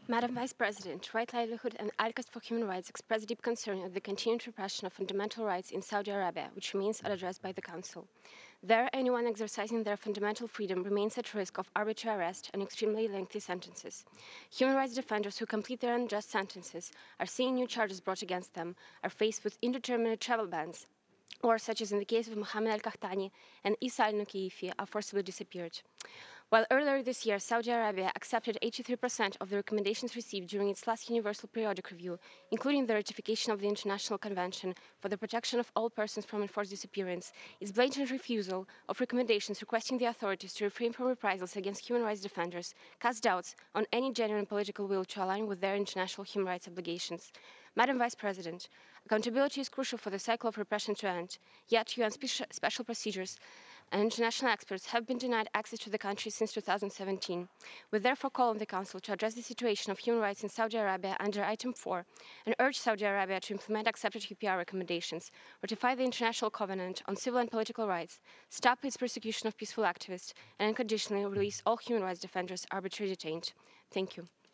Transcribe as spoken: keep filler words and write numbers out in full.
Madam Vice President, Right Livelihood and Advocates for Human Rights express deep concern at the continued repression of fundamental rights in Saudi Arabia, which remains unaddressed by the Council. There, anyone exercising their fundamental freedom remains at risk of arbitrary arrest and extremely lengthy sentences. Human rights defenders who complete their unjust sentences are seeing new charges brought against them, are faced with indeterminate travel bans, or, such as in the case of Mohammed Al Qahtani and Isa Al Nukaifi, are forcibly disappeared. While earlier this year Saudi Arabia accepted eighty-three percent of the recommendations received during its last Universal Periodic Review, including the ratification of the International Convention for the Protection of All Persons from Enforced Disappearance, its blatant refusal of recommendations requesting the authorities to refrain from reprisals against human rights defenders casts doubts on any genuine political will to align with their international human rights obligations. Madam Vice President, accountability is crucial for the cycle of repression to end, yet U N speci- special procedures and international experts have been denied access to the country since two thousand seventeen. We therefore call on the Council to address the situation of human rights in Saudi Arabia under Item four and urge Saudi Arabia to implement accepted U P R recommendations, ratify the International Covenant on Civil and Political Rights, stop its persecution of peaceful activists, and unconditionally release all human rights defenders arbitrarily detained. Thank you.